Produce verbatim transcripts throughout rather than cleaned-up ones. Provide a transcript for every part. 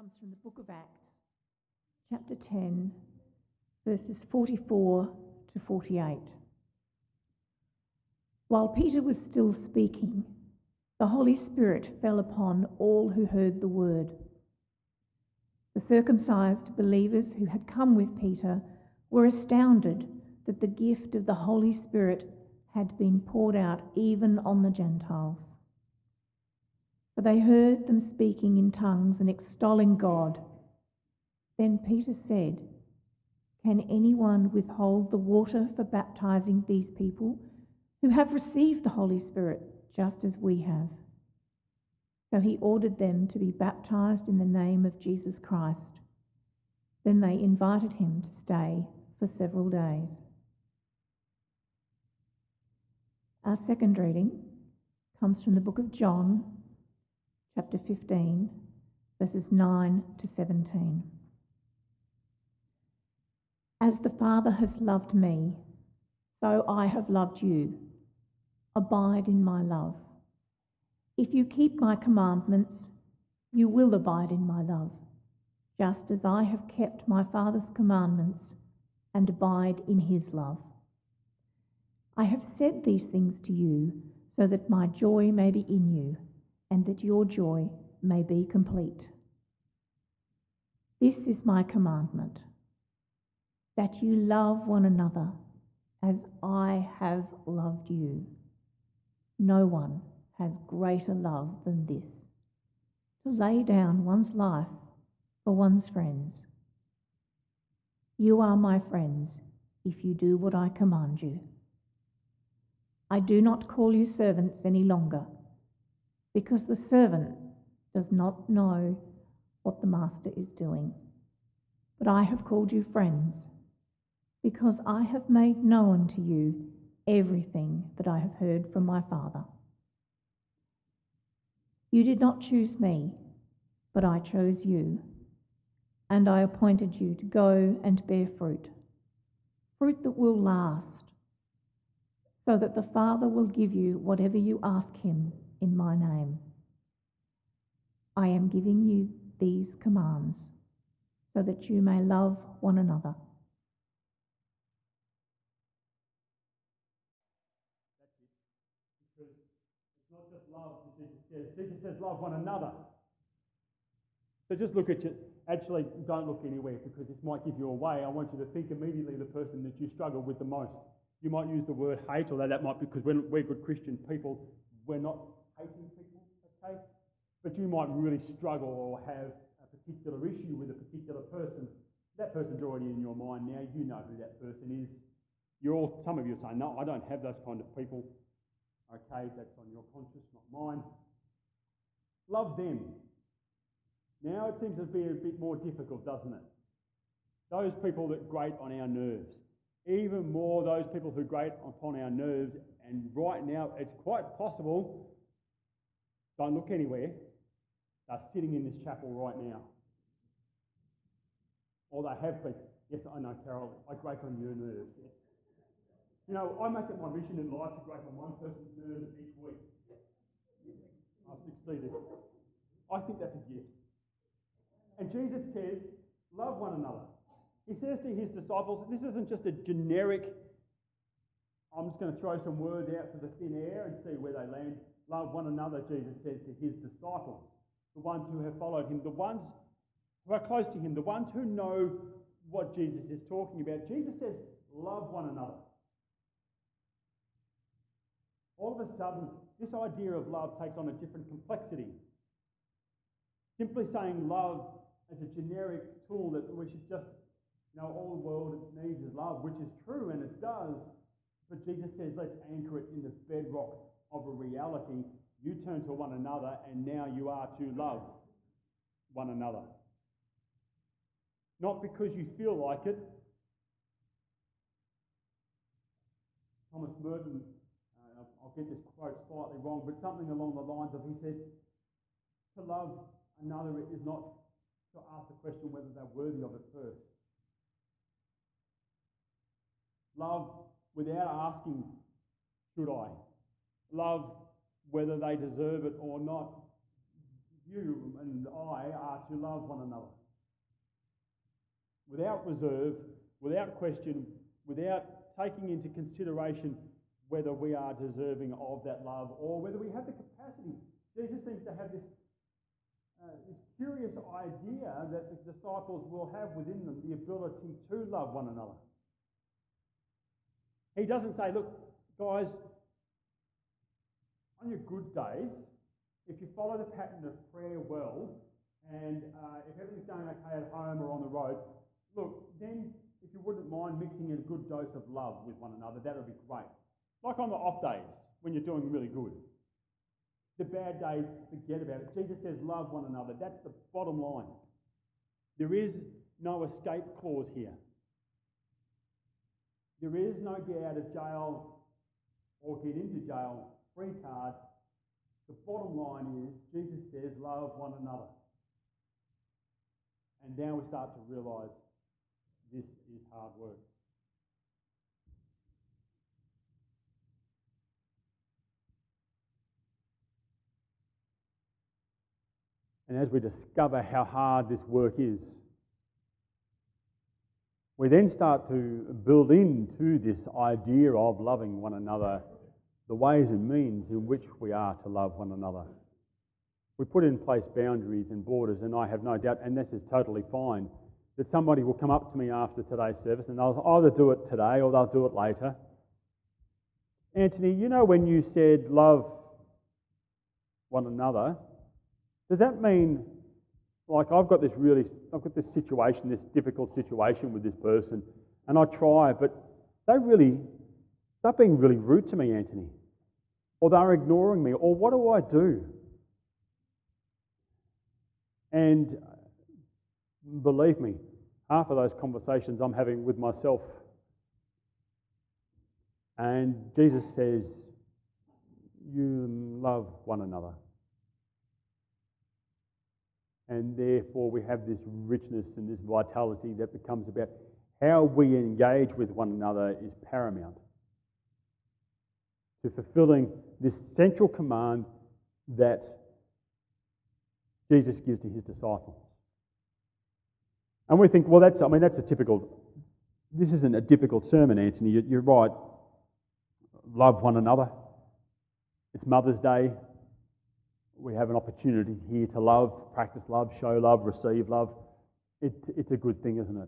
comes from the book of Acts, chapter ten, verses forty-four to forty-eight. While Peter was still speaking, the Holy Spirit fell upon all who heard the word. The circumcised believers who had come with Peter were astounded that the gift of the Holy Spirit had been poured out even on the Gentiles. For they heard them speaking in tongues and extolling God. Then Peter said, "Can anyone withhold the water for baptizing these people who have received the Holy Spirit just as we have?" So he ordered them to be baptized in the name of Jesus Christ. Then they invited him to stay for several days. Our second reading comes from the book of John, chapter fifteen, verses nine to seventeen. As the Father has loved me, so I have loved you. Abide in my love. If you keep my commandments, you will abide in my love, just as I have kept my Father's commandments and abide in his love. I have said these things to you so that my joy may be in you and that your joy may be complete. This is my commandment, that you love one another as I have loved you. No one has greater love than this, to lay down one's life for one's friends. You are my friends if you do what I command you. I do not call you servants any longer, because the servant does not know what the master is doing. But I have called you friends, because I have made known to you everything that I have heard from my Father. You did not choose me, but I chose you, and I appointed you to go and bear fruit, fruit that will last, so that the Father will give you whatever you ask him in my name. I am giving you these commands so that you may love one another. Because it's not just love that Jesus says. Jesus says love one another. So just look at you. Actually, don't look anywhere, because this might give you away. I want you to think immediately the person that you struggle with the most. You might use the word hate, although that might be because we're, we're good Christian people. We're not hating people, okay? But you might really struggle or have a particular issue with a particular person. That person's already in your mind now. You know who that person is. You're all, some of you are saying, no, I don't have those kind of people. Okay, that's on your conscience, not mine. Love them. Now it seems to be a bit more difficult, doesn't it? Those people that grate on our nerves. Even more those people who grate upon our nerves. And right now, it's quite possible, don't look anywhere, they're sitting in this chapel right now. Or they have been. Yes, I know, Carol, I grate on your nerves. Yes. You know, I make it my mission in life to grate on one person's nerves each week. I've succeeded. I think that's a gift. And Jesus says, love one another. He says to his disciples, this isn't just a generic, I'm just going to throw some words out to the thin air and see where they land. Love one another, Jesus says to his disciples, the ones who have followed him, the ones who are close to him, the ones who know what Jesus is talking about. Jesus says, love one another. All of a sudden, this idea of love takes on a different complexity. Simply saying love as a generic tool that we should just, you know, all the world needs is love, which is true, and it does. But Jesus says, let's anchor it in the bedrock of a reality. You turn to one another, and now you are to love one another. Not because you feel like it. Thomas Merton, uh, I'll get this quote slightly wrong, but something along the lines of, he says, to love another is not to ask the question whether they're worthy of it first. Love without asking, should I? Love whether they deserve it or not. You and I are to love one another. Without reserve, without question, without taking into consideration whether we are deserving of that love or whether we have the capacity. Jesus seems to have this, uh, this curious idea that the disciples will have within them the ability to love one another. He doesn't say, look, guys, on your good days, if you follow the pattern of prayer well, and uh, if everything's going okay at home or on the road, look, then if you wouldn't mind mixing in a good dose of love with one another, that would be great. Like on the off days, when you're doing really good. The bad days, forget about it. Jesus says love one another. That's the bottom line. There is no escape clause here. There is no get out of jail or get into jail free card. The bottom line is Jesus says love one another. And now we start to realise this is hard work. And as we discover how hard this work is, we then start to build into this idea of loving one another the ways and means in which we are to love one another. We put in place boundaries and borders, and I have no doubt, and this is totally fine, that somebody will come up to me after today's service and they'll either do it today or they'll do it later. Anthony, you know when you said love one another, does that mean, like I've got this really, I've got this situation, this difficult situation with this person, and I try, but they really, they're being really rude to me, Anthony, or they're ignoring me, or what do I do? And believe me, half of those conversations I'm having with myself. And Jesus says, you love one another. And therefore we have this richness and this vitality that becomes about how we engage with one another is paramount to fulfilling this central command that Jesus gives to his disciples. And we think, well, that's, I mean, that's a typical, this isn't a difficult sermon, Anthony. You're right. Love one another. It's Mother's Day. We have an opportunity here to love, practice love, show love, receive love. It, it's a good thing, isn't it?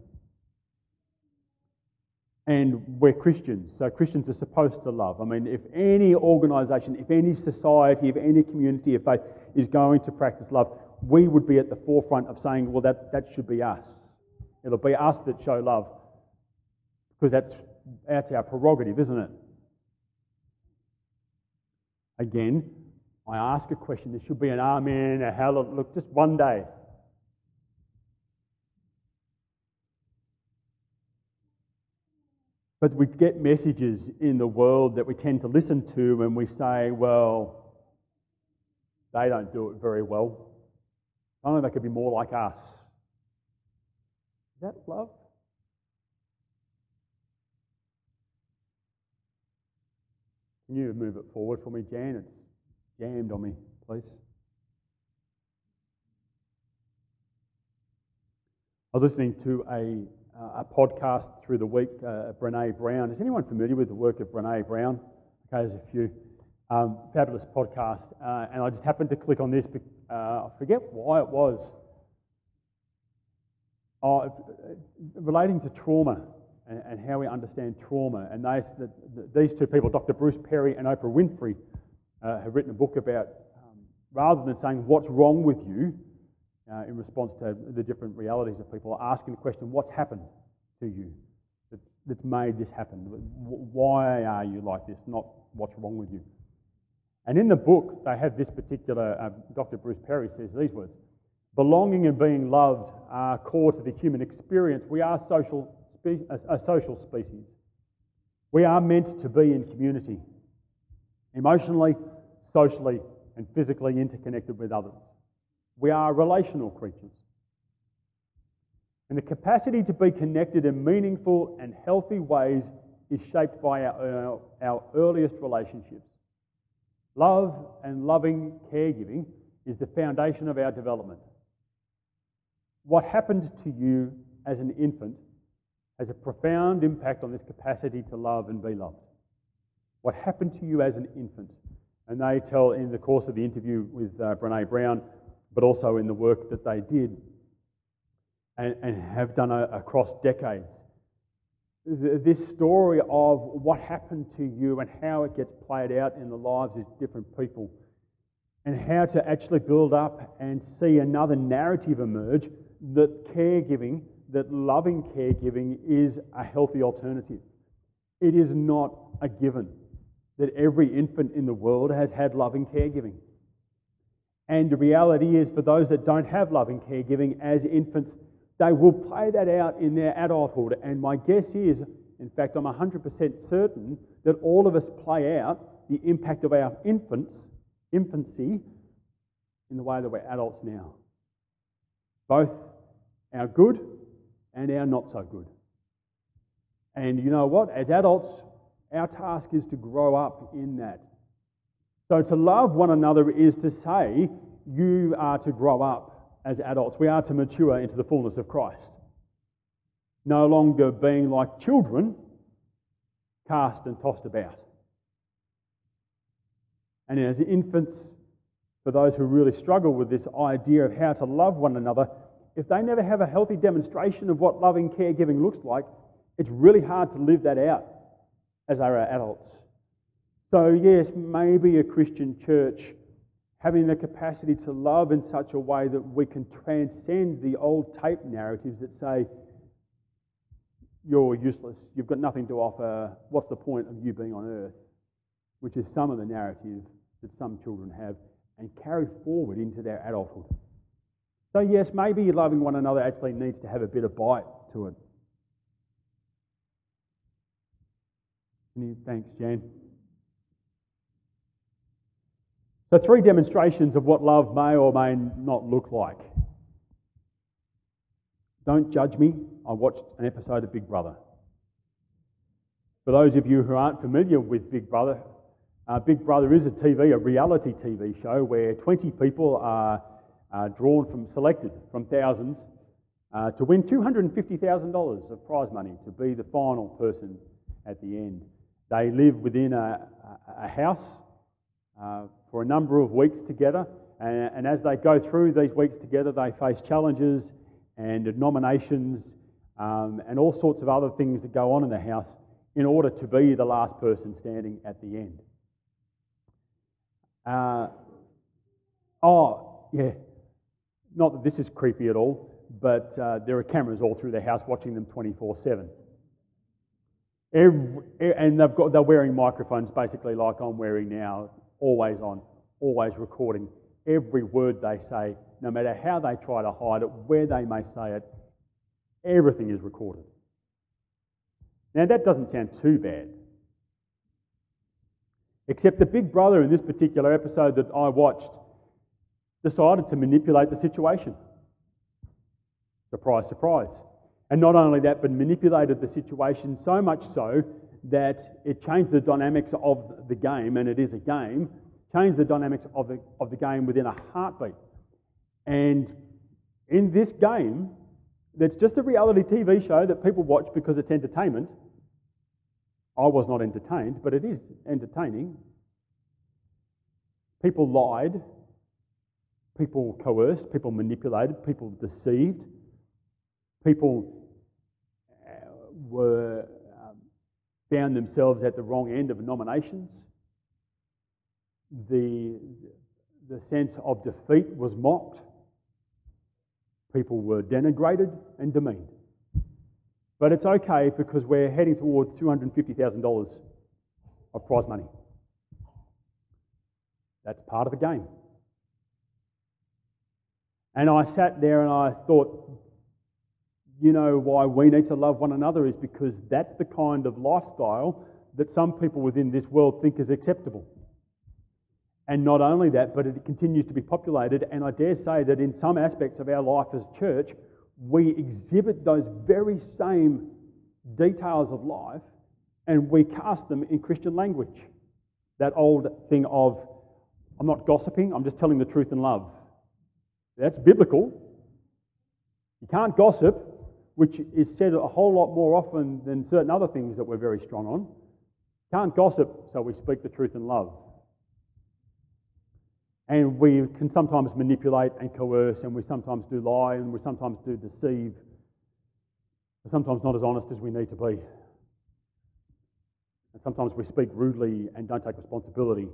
And we're Christians, so Christians are supposed to love. I mean, if any organisation, if any society, if any community of faith is going to practice love, we would be at the forefront of saying, well, that, that should be us. It'll be us that show love, because that's, that's our prerogative, isn't it? Again, I ask a question. There should be an amen, a hallelujah. Look, just one day. But we get messages in the world that we tend to listen to and we say, well, they don't do it very well. I don't know, they could be more like us. Is that love? Can you move it forward for me, Jan? It's jammed on me, please. I was listening to a Uh, a podcast through the week, uh, Brene Brown. Is anyone familiar with the work of Brene Brown? Okay, there's a few. Um, fabulous podcast. Uh, and I just happened to click on this. Uh, I forget why it was. Uh, relating to trauma and, and how we understand trauma. And they, the, the, these two people, Doctor Bruce Perry and Oprah Winfrey, uh, have written a book about, um, rather than saying what's wrong with you, Uh, in response to the different realities of people, asking the question, what's happened to you that, that's made this happen? Why are you like this? Not what's wrong with you. And in the book, they have this particular, uh, Doctor Bruce Perry says these words, belonging and being loved are core to the human experience. We are social spe- a, a social species. We are meant to be in community, emotionally, socially, and physically interconnected with others. We are relational creatures. And the capacity to be connected in meaningful and healthy ways is shaped by our, our, our earliest relationships. Love and loving caregiving is the foundation of our development. what happened to you as an infant has a profound impact on this capacity to love and be loved. What happened to you as an infant? And they tell in the course of the interview with uh, Brene Brown, but also in the work that they did and, and have done a, across decades, th- this story of what happened to you and how it gets played out in the lives of different people, and how to actually build up and see another narrative emerge that caregiving, that loving caregiving is a healthy alternative. It is not a given that every infant in the world has had loving caregiving. And the reality is, for those that don't have loving caregiving as infants, they will play that out in their adulthood. And my guess is, in fact, I'm one hundred percent certain that all of us play out the impact of our infants, infancy, in the way that we're adults now. Both our good and our not so good. And you know what? As adults, our task is to grow up in that. So to love one another is to say you are to grow up as adults. We are to mature into the fullness of Christ. No longer being like children, cast and tossed about. And as infants, for those who really struggle with this idea of how to love one another, if they never have a healthy demonstration of what loving caregiving looks like, it's really hard to live that out as they are adults. So yes, maybe a Christian church having the capacity to love in such a way that we can transcend the old tape narratives that say, you're useless, you've got nothing to offer, what's the point of you being on earth? Which is some of the narrative that some children have and carry forward into their adulthood. So yes, maybe loving one another actually needs to have a bit of bite to it. Thanks, Jan. So three demonstrations of what love may or may not look like. Don't judge me. I watched an episode of Big Brother. For those of you who aren't familiar with Big Brother, uh, Big Brother is a T V, a reality T V show where twenty people are uh, drawn from, selected from thousands uh, to win two hundred fifty thousand dollars of prize money to be the final person at the end. They live within a, a, a house uh, for a number of weeks together, and, and as they go through these weeks together, they face challenges and nominations um, and all sorts of other things that go on in the house in order to be the last person standing at the end. Uh, oh, yeah, not that this is creepy at all, but uh, there are cameras all through the house watching them twenty-four seven. Every, and they've got, they're wearing microphones basically like I'm wearing now, always on, always recording every word they say, no matter how they try to hide it, where they may say it, everything is recorded. Now that doesn't sound too bad. Except the Big Brother in this particular episode that I watched decided to manipulate the situation. Surprise, surprise. And not only that, but manipulated the situation so much so that it changed the dynamics of the game, and it is a game, changed the dynamics of the, of the game within a heartbeat. And in this game, that's just a reality T V show that people watch because it's entertainment. I was not entertained, but it is entertaining. People lied, people coerced, people manipulated, people deceived, people were um, found themselves at the wrong end of nominations. The, the sense of defeat was mocked. People were denigrated and demeaned. But it's okay because we're heading towards two hundred fifty thousand dollars of prize money. That's part of the game. And I sat there and I thought, you know why we need to love one another is because that's the kind of lifestyle that some people within this world think is acceptable. And not only that, but it continues to be populated, and I dare say that in some aspects of our life as church, we exhibit those very same details of life and we cast them in Christian language. That old thing of, I'm not gossiping, I'm just telling the truth in love. That's biblical. You can't gossip, which is said a whole lot more often than certain other things that we're very strong on. Can't gossip, so we speak the truth in love. And we can sometimes manipulate and coerce, and we sometimes do lie, and we sometimes do deceive. We're sometimes not as honest as we need to be. And sometimes we speak rudely and don't take responsibility.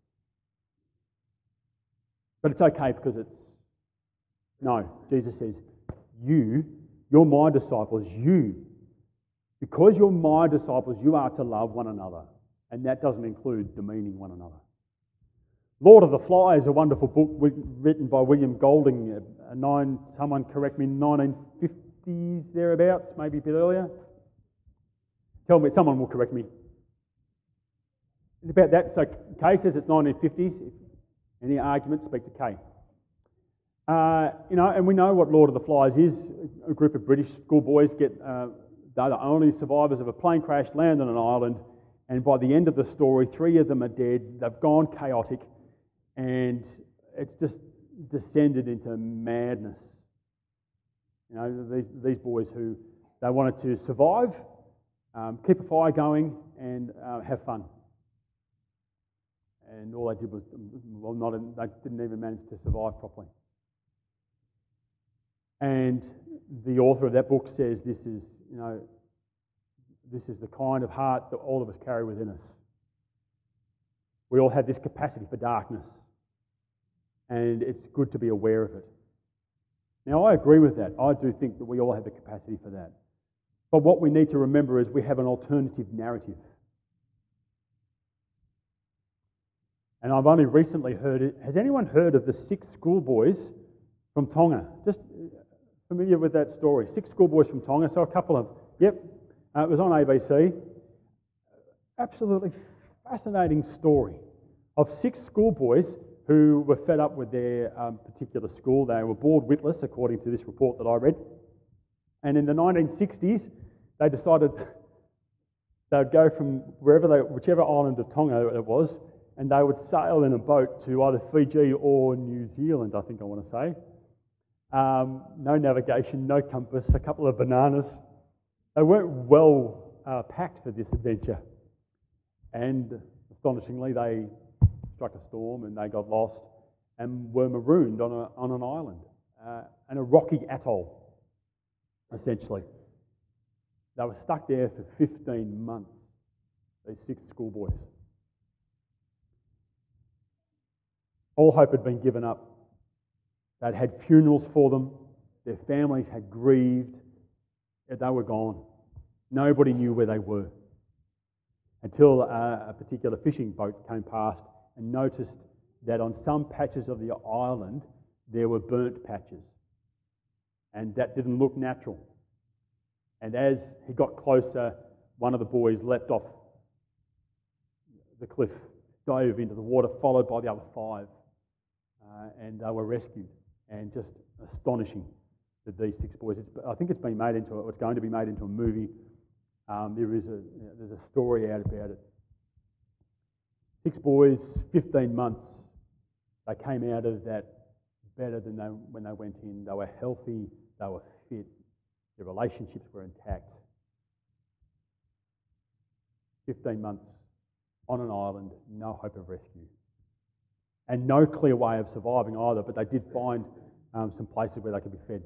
But it's okay because it's... No, Jesus says, you, you're my disciples, you. Because you're my disciples, you are to love one another. And that doesn't include demeaning one another. Lord of the Flies, a wonderful book written by William Golding, a nine, someone correct me, nineteen fifties thereabouts, maybe a bit earlier. Tell me, someone will correct me. About that, so Kay says it's nineteen fifties. Any arguments, speak to Kay. Uh, you know, and we know what Lord of the Flies is. A group of British schoolboys get, uh, they're the only survivors of a plane crash, land on an island, and by the end of the story, three of them are dead. They've gone chaotic, and it's just descended into madness. You know, these, these boys who, they wanted to survive, um, keep a fire going, and uh, have fun. And all they did was, well, not, they didn't even manage to survive properly. And the author of that book says this is, you know, this is the kind of heart that all of us carry within us. We all have this capacity for darkness, and it's good to be aware of it. Now, I agree with that. I do think that we all have the capacity for that. But what we need to remember is we have an alternative narrative. And I've only recently heard it. Has anyone heard of the six schoolboys from Tonga? Just familiar with that story? Six schoolboys from Tonga. So a couple of, yep, uh, it was on A B C. Absolutely fascinating story of six schoolboys who were fed up with their um, particular school. They were bored witless, according to this report that I read. And in the nineteen sixties, they decided they would go from wherever they, whichever island of Tonga it was, and they would sail in a boat to either Fiji or New Zealand, I think I want to say. Um, no navigation, no compass, a couple of bananas. They weren't well uh, packed for this adventure. And astonishingly, they struck a storm and they got lost and were marooned on, a, on an island, uh, in a rocky atoll, essentially. They were stuck there for fifteen months, these six schoolboys. All hope had been given up. They'd had funerals for them. Their families had grieved. They were gone. Nobody knew where they were until a, a particular fishing boat came past and noticed that on some patches of the island there were burnt patches. And that didn't look natural. And as he got closer, one of the boys leapt off the cliff, dove into the water, followed by the other five. Uh, and they were rescued. And just astonishing that these six boys, it's, I think it's been made into, a, it's going to be made into a movie. Um, there is a, you know, there's a story out about it. Six boys, fifteen months, they came out of that better than they, when they went in. They were healthy, they were fit, their relationships were intact. fifteen months on an island, no hope of rescue. And no clear way of surviving either, but they did find um, some places where they could be fed.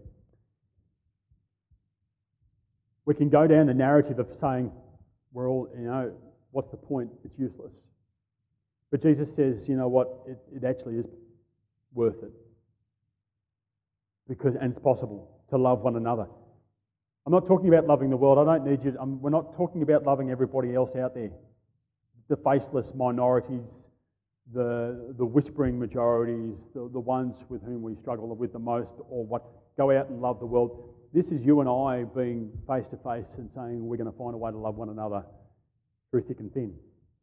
We can go down the narrative of saying, we're all, you know, what's the point? It's useless. But Jesus says, you know what, it, it actually is worth it. Because, and it's possible to love one another. I'm not talking about loving the world. I don't need you, I'm, we're not talking about loving everybody else out there. The faceless minorities, the the whispering majorities, the, the ones with whom we struggle with the most, or what, go out and love the world. This is you and I being face to face and saying we're going to find a way to love one another through thick and thin.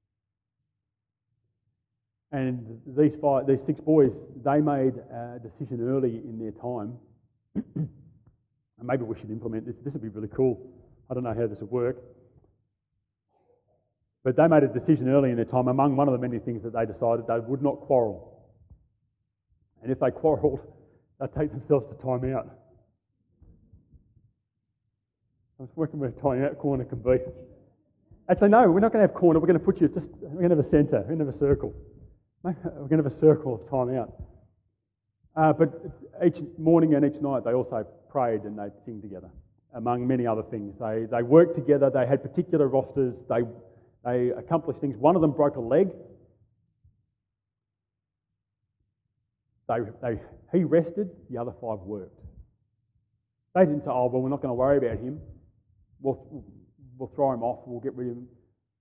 And these five, these six boys, they made a decision early in their time, and maybe we should implement this. This would be really cool. I don't know how this would work. But they made a decision early in their time, among one of the many things that they decided, they would not quarrel. And if they quarrelled, they'd take themselves to time out. I was working with a time out corner can be. Actually, no, we're not going to have corner. We're going to put you just, we're going to have a centre. We're going to have a circle. We're going to have a circle of time out. Uh, but each morning and each night they also prayed and they'd sing together, among many other things. They they worked together. They had particular rosters. They they accomplished things. One of them broke a leg. They they he rested. The other five worked. They didn't say, "Oh well, we're not going to worry about him. We'll we'll throw him off. We'll get rid of him."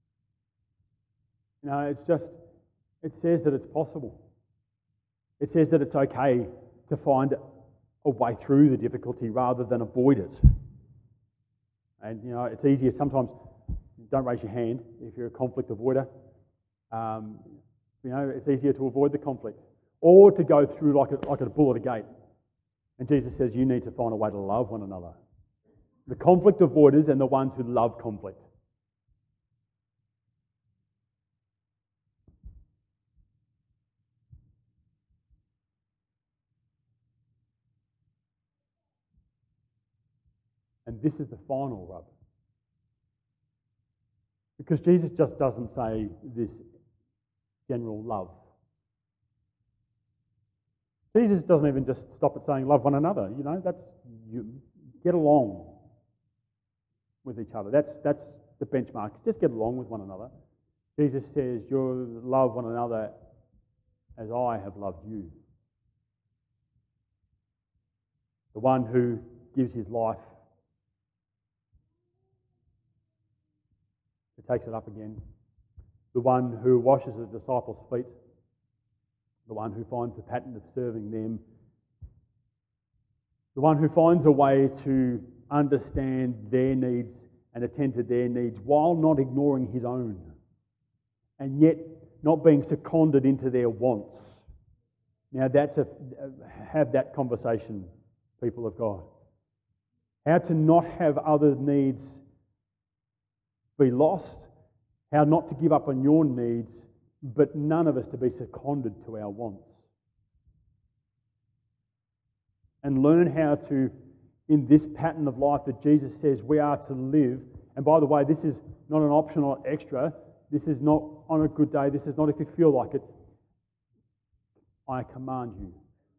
No, it's just it says that it's possible. It says that it's okay to find a way through the difficulty rather than avoid it. And, you know, it's easier sometimes, don't raise your hand if you're a conflict avoider. Um, you know, it's easier to avoid the conflict or to go through like a, like a bull at a gate. And Jesus says you need to find a way to love one another. The conflict avoiders and the ones who love conflict. And this is the final rub. Because Jesus just doesn't say this general love. Jesus doesn't even just stop at saying love one another. You know, that's you get along with each other. That's that's the benchmark. Just get along with one another. Jesus says, "You love one another as I have loved you." The one who gives his life, who takes it up again. The one who washes the disciples' feet. The one who finds the pattern of serving them. The one who finds a way to understand their needs and attend to their needs while not ignoring his own. And yet not being seconded into their wants. Now that's a, have that conversation, people of God. How to not have other needs be lost, how not to give up on your needs, but none of us to be seconded to our wants. And learn how to, in this pattern of life that Jesus says we are to live, and by the way, this is not an optional extra, this is not on a good day, this is not if you feel like it. I command you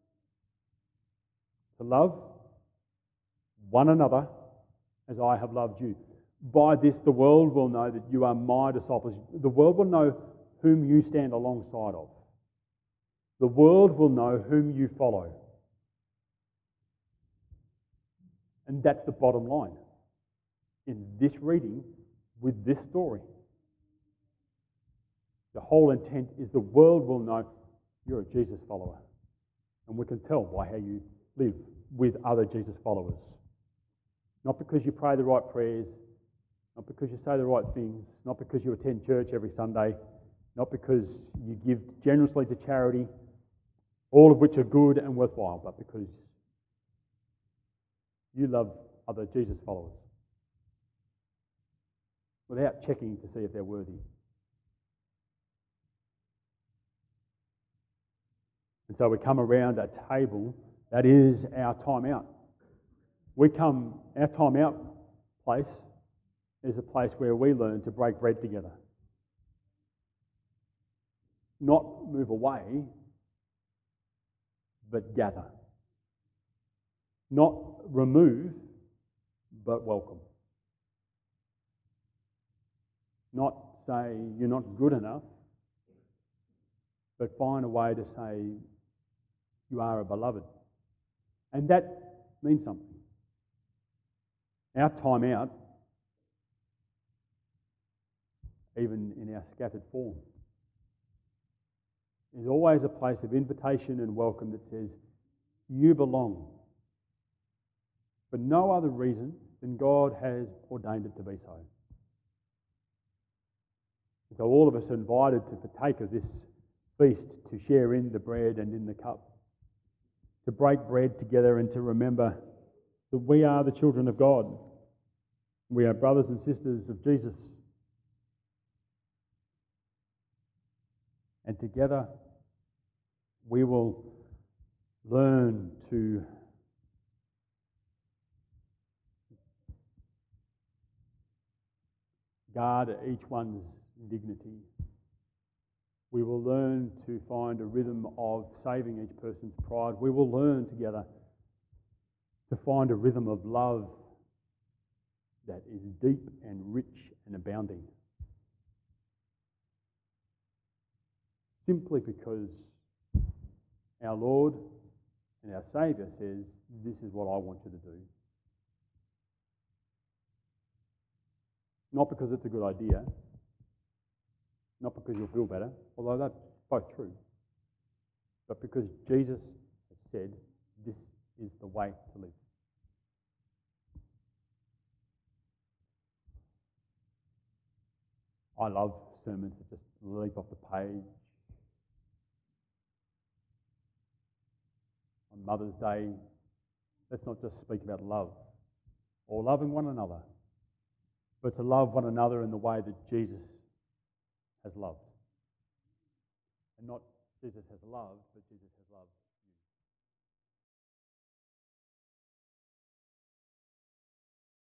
to love one another as I have loved you. By this the world will know that you are my disciples. The world will know whom you stand alongside of. The world will know whom you follow. And that's the bottom line in this reading with this story. The whole intent is the world will know you're a Jesus follower. And we can tell by how you live with other Jesus followers. Not because you pray the right prayers, not because you say the right things, not because you attend church every Sunday, not because you give generously to charity, all of which are good and worthwhile, but because you love other Jesus followers without checking to see if they're worthy. And so we come around a table that is our time out. We come, our time out place is a place where we learn to break bread together. Not move away, but gather. Not remove, but welcome. Not say you're not good enough, but find a way to say you are a beloved. And that means something. Our time out, even in our scattered form, is always a place of invitation and welcome that says, you belong. For no other reason than God has ordained it to be so. And so all of us are invited to partake of this feast, to share in the bread and in the cup, to break bread together and to remember that we are the children of God. We are brothers and sisters of Jesus. And together we will learn to guard each one's dignity. We will learn to find a rhythm of saving each person's pride. We will learn together to find a rhythm of love that is deep and rich and abounding. Simply because our Lord and our Saviour says, this is what I want you to do. Not because it's a good idea, not because you'll feel better, although that's both true, but because Jesus has said, this is the way to live. I love sermons that just leap off the page. On Mother's Day, let's not just speak about love or loving one another, but to love one another in the way that Jesus has loved. And not Jesus has loved, but Jesus has loved.